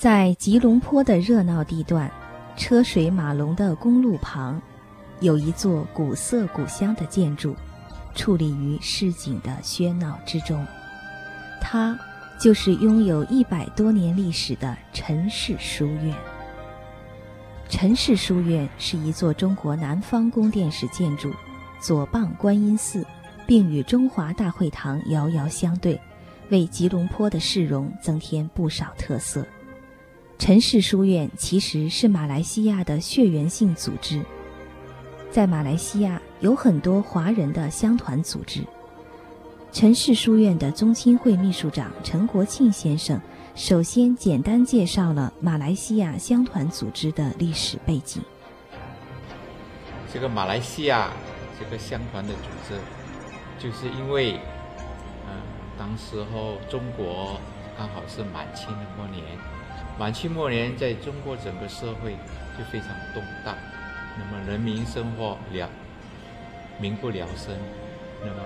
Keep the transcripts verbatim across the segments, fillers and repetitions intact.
在吉隆坡的热闹地段，车水马龙的公路旁，有一座古色古香的建筑，矗立于市井的喧闹之中。它就是拥有一百多年历史的陈氏书院。陈氏书院是一座中国南方宫殿式建筑，左傍观音寺，并与中华大会堂遥遥相对，为吉隆坡的市容增添不少特色。陈氏书院其实是马来西亚的血缘性组织，在马来西亚有很多华人的乡团组织。陈氏书院的宗亲会秘书长陈国庆先生首先简单介绍了马来西亚乡团组织的历史背景。 这个马来西亚这个乡团的组织，就是因为，呃，当时候中国刚好是满清的末年，满清末年在中国整个社会就非常动荡，那么人民生活了民不聊生，那么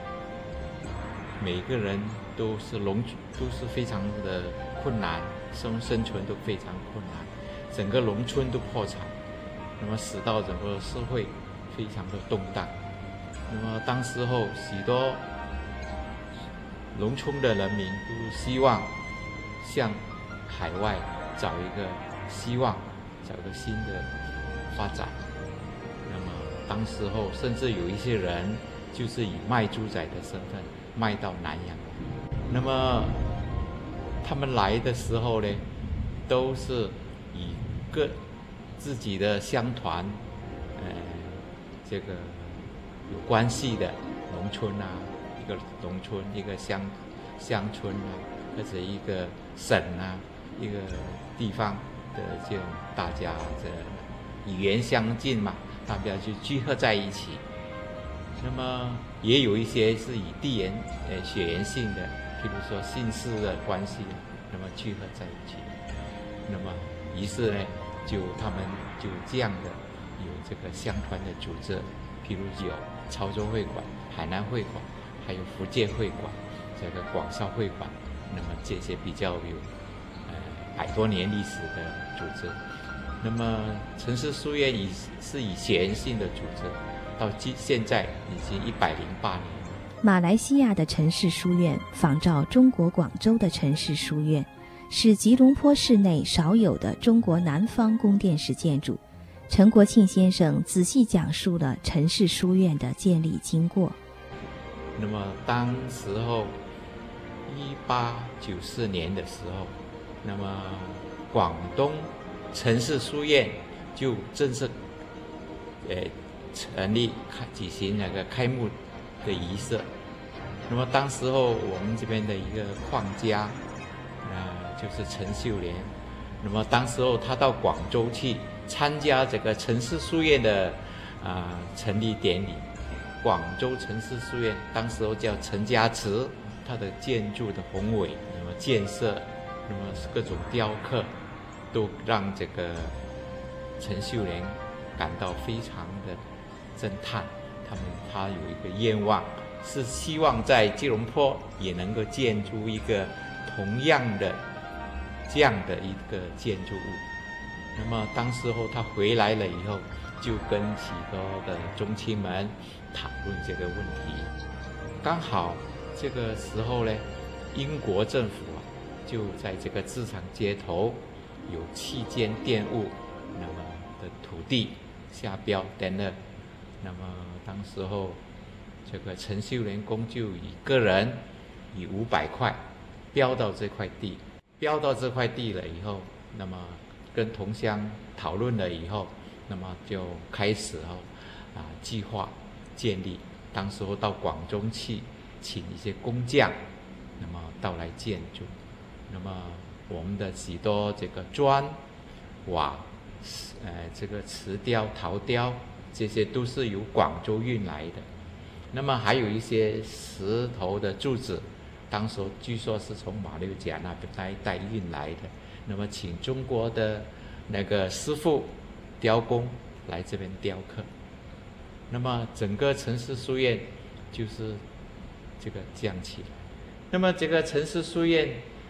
每个人都是农都是非常的困难，生生存都非常困难，整个农村都破产，那么使到整个社会非常的动荡。那么当时候许多农村的人民都希望向海外找一个希望，找一个新的发展。那么当时候甚至有一些人就是以卖猪仔的身份卖到南洋来。那么他们来的时候呢，都是以各自己的乡团，呃，这个有关系的农村啊，一个农村，一个乡乡村啊，或者一个省啊，一个地方的这种大家的语言相近嘛，大家就聚合在一起。那么也有一些是以地缘呃血缘性的，譬如说姓氏的关系，那么聚合在一起。那么于是呢，就他们就这样的有这个乡团的组织，譬如有潮州会馆、海南会馆，还有福建会馆、这个广肇会馆，那么这些比较有呃百多年历史的组织。那么陈氏书院以是以血缘性的组织，到现在已经一百零八年了。 马来西亚的陈氏书院仿照中国广州的陈氏书院，是吉隆坡市内少有的中国南方宫殿式建筑。陈国庆先生仔细讲述了陈氏书院的建立经过。 那么当时候一八九四年的时候，那么广东陈氏书院就正式呃成立开举行那个开幕的仪式。那么当时候我们这边的一个矿家，呃，就是陈秀莲。那么当时候他到广州去参加这个陈氏书院的啊、呃、成立典礼。广州陈氏书院当时候叫陈家祠，它的建筑的宏伟，那么建设，那么各种雕刻，都让这个陈秀莲感到非常的震撼。他们他有一个愿望，是希望在吉隆坡也能够建筑一个同样的这样的一个建筑物。那么当时候他回来了以后，就跟许多的宗亲们讨论这个问题。刚好这个时候呢，英国政府啊，就在这个市场街头有七间店屋，那么的土地下标登了。那么当时候这个陈秀莲公就以个人以五百块标到这块地，标到这块地了以后，那么跟同乡讨论了以后，那么就开始哦啊计划建立。当时候到广州去请一些工匠，那么到来建筑。那么我们的许多这个砖瓦，呃这个瓷雕、陶雕，这些都是由广州运来的。那么还有一些石头的柱子，当时据说是从马六甲那边带运来的。那么请中国的那个师傅雕工来这边雕刻。那么整个陈氏书院就是这个这样起来。那么这个陈氏书院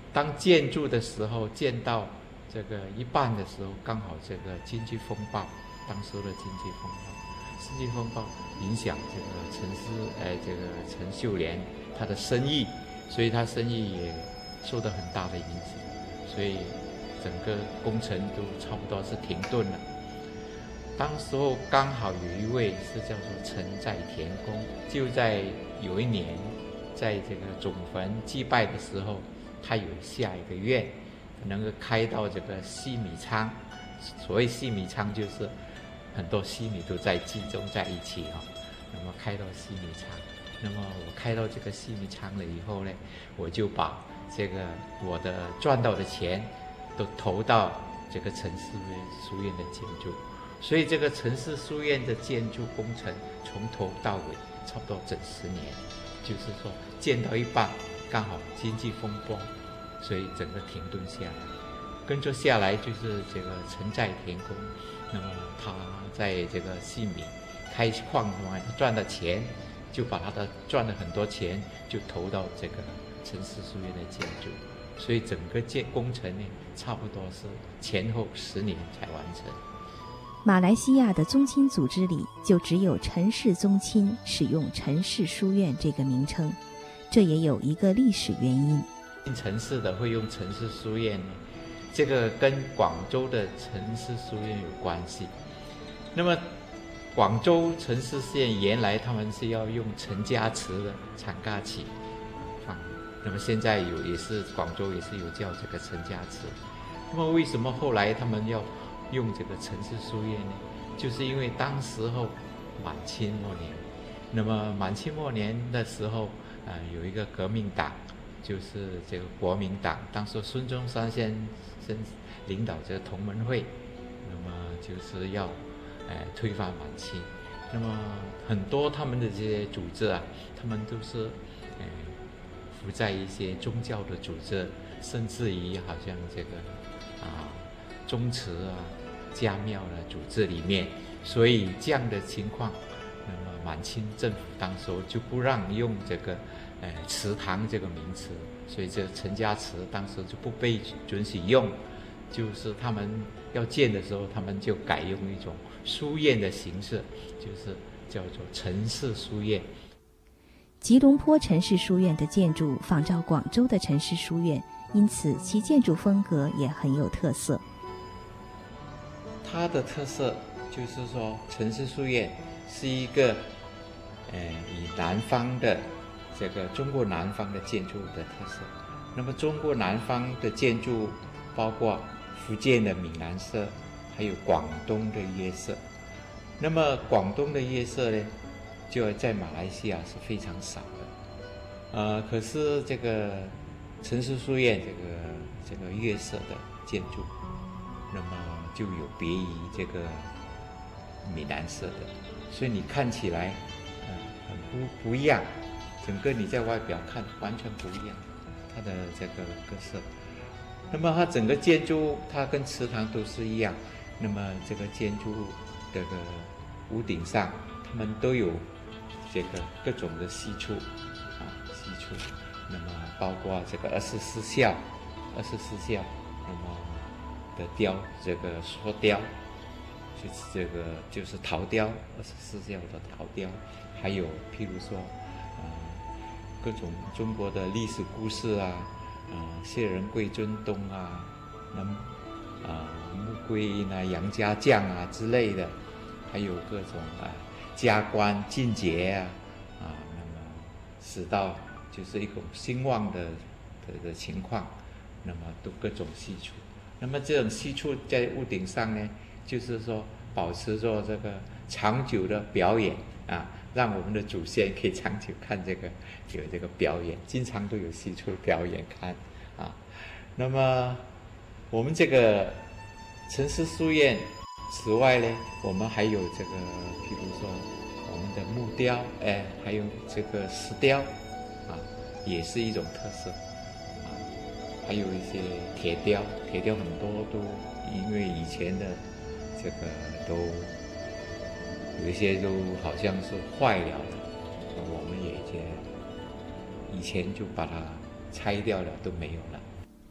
当建筑的时候，建到这个一半的时候，刚好这个经济风暴，当时的经济风暴，经济风暴影响这个陈思，哎，这个陈秀莲他的生意，所以他生意也受到很大的影响，所以整个工程都差不多是停顿了。当时候刚好有一位是叫做陈在田公，就在有一年，在这个总坟祭拜的时候，他有下一个愿，能够开到这个细米仓。所谓细米仓，就是很多细米都在集中在一起哈、哦。那么开到细米仓，那么我开到这个细米仓了以后呢，我就把这个我的赚到的钱都投到这个陈氏书院的建筑。所以这个陈氏书院的建筑工程从头到尾差不多整十年，就是说建到一半刚好经济风波，所以整个停顿下来。跟着下来就是这个陈在田公，那么他在这个细米开矿完赚的钱，就把他的赚了很多钱就投到这个陈氏书院的建筑，所以整个建工程呢差不多是前后十年才完成。 马来西亚的宗亲组织里，就只有陈氏宗亲使用陈氏书院这个名称，这也有一个历史原因。 陈氏的会用陈氏书院呢，这个跟广州的陈氏书院有关系。那么广州陈氏书院原来他们是要用陈家祠的长嘎旗放，那么现在有也是广州也是有叫这个陈家祠。那么为什么后来他们要用这个陈氏书院呢？就是因为当时候满清末年，那么满清末年的时候，呃，有一个革命党，就是这个国民党，当时孙中山先生领导这个同盟会，那么就是要，呃，推翻满清。那么很多他们的这些组织啊，他们都是，呃，附在一些宗教的组织，甚至于好像这个啊宗祠啊、家庙的组织里面，所以这样的情况，那么满清政府当时就不让用这个呃祠堂这个名词，所以这陈家祠当时就不被准许用，就是他们要建的时候，他们就改用一种书院的形式，就是叫做陈氏书院。 吉隆坡陈氏书院的建筑仿照广州的陈氏书院，因此其建筑风格也很有特色。 它的特色就是说，陈氏书院是一个，呃，以南方的这个中国南方的建筑的特色。那么中国南方的建筑包括福建的闽南社，还有广东的粤社。那么广东的粤社呢，就在马来西亚是非常少的。呃，可是这个陈氏书院这个这个粤社的建筑，那么就有别于这个闽南社的，所以你看起来，呃，很不不一样，整个你在外表看完全不一样，它的这个各色。那么它整个建筑，它跟祠堂都是一样。那么这个建筑这个屋顶上，他们都有这个各种的西处啊，西处。那么包括这个二十四孝，二十四孝，那么的雕，这个塑雕，就是这个就是陶雕，二十四孝的陶雕，还有譬如说，呃，各种中国的历史故事啊，呃，谢人贵尊东啊，那么啊，穆桂英啊、杨家将啊之类的，还有各种啊加官进爵啊，啊，那么使到就是一种兴旺的的的情况，那么都各种西处。那么这种西处在屋顶上呢，就是说保持着这个长久的表演啊，让我们的祖先可以长久看这个有这个表演，经常都有西处表演看啊。那么我们这个陈氏书院，此外呢，我们还有这个，譬如说我们的木雕，哎，还有这个石雕啊，也是一种特色。还有一些铁雕，铁雕很多都因为以前的这个都有一些都好像是坏了的，我们也以前以前就把它拆掉了，都没有了。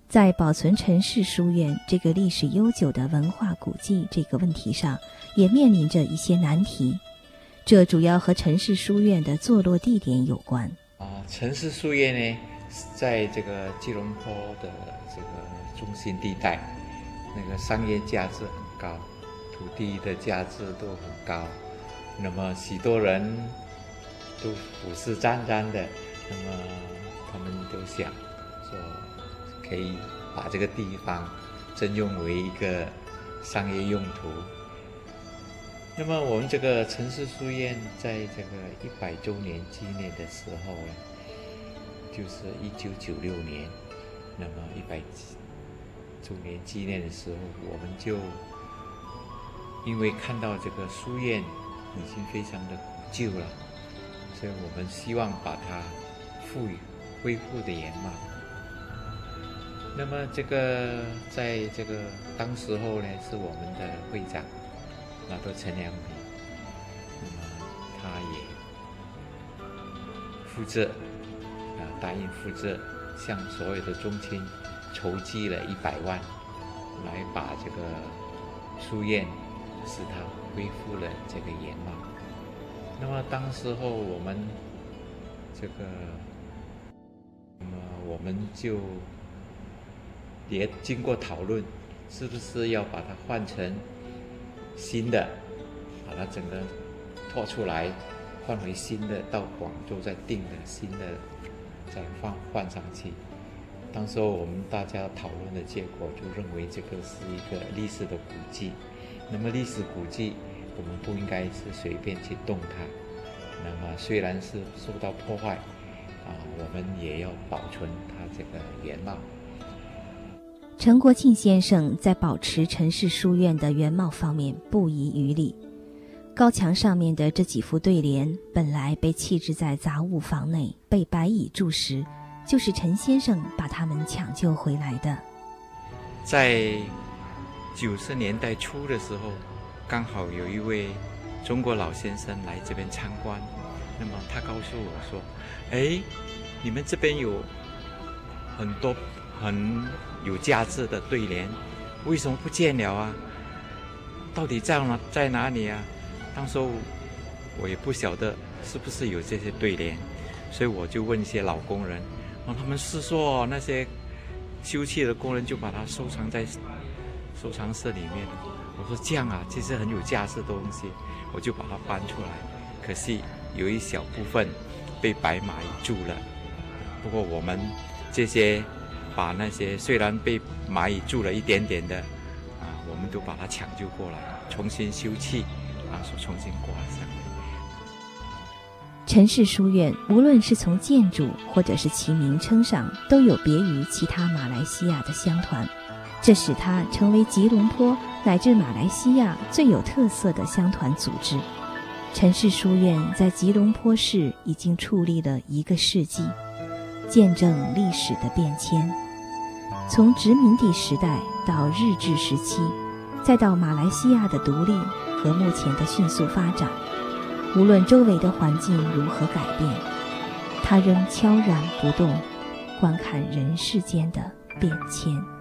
在保存陈氏书院这个历史悠久的文化古迹这个问题上，也面临着一些难题。这主要和陈氏书院的坐落地点有关。 啊，陈氏书院呢，在这个吉隆坡的这个中心地带，那个商业价值很高，土地的价值都很高，那么许多人都虎视眈眈的，那么他们都想说可以把这个地方征用为一个商业用途。那么我们这个陈氏书院在这个一百周年纪念的时候呢，就是一九九六年，那么一百周年纪念的时候，我们就因为看到这个书院已经非常的古旧了，所以我们希望把它赋予恢复的原貌。那么这个在这个当时候呢，是我们的会长拿督陈良平，那么他也负责啊，答应负责向所有的宗亲筹集了一百万，来把这个书院使它恢复了这个原貌。那么当时候我们这个，那么我们就也经过讨论，是不是要把它换成新的，把它整个拓出来，换回新的，到广州再订的新的再放换上去。当时候我们大家讨论的结果就认为这个是一个历史的古迹，那么历史古迹我们不应该是随便去动它，那么虽然是受到破坏啊，我们也要保存它这个原貌。 陈国庆先生在保持陈氏书院的原貌方面不遗余力。高墙上面的这几副对联本来被弃置在杂物房内，被白蚁蛀食，就是陈先生把它们抢救回来的。 在九十年代初的时候，刚好有一位中国老先生来这边参观，那么他告诉我说：哎，你们这边有很多很有价值的对联，为什么不见了啊？到底在哪在哪里啊？当时我也不晓得是不是有这些对联，所以我就问一些老工人，然后他们是说那些修葺的工人就把它收藏在收藏室里面。我说这样啊，这是很有价值的东西，我就把它搬出来。可惜有一小部分被白蚂蚁蛀了，不过我们这些把那些虽然被蚂蚁蛀了一点点的啊，我们都把它抢救过来，重新修葺啊，所重新挂上来。 陈氏书院无论是从建筑或者是其名称上，都有别于其他马来西亚的乡团，这使它成为吉隆坡乃至马来西亚最有特色的乡团组织。陈氏书院在吉隆坡市已经矗立了一个世纪，见证历史的变迁，从殖民地时代到日治时期，再到马来西亚的独立和目前的迅速发展，无论周围的环境如何改变，它仍悄然不动，观看人世间的变迁。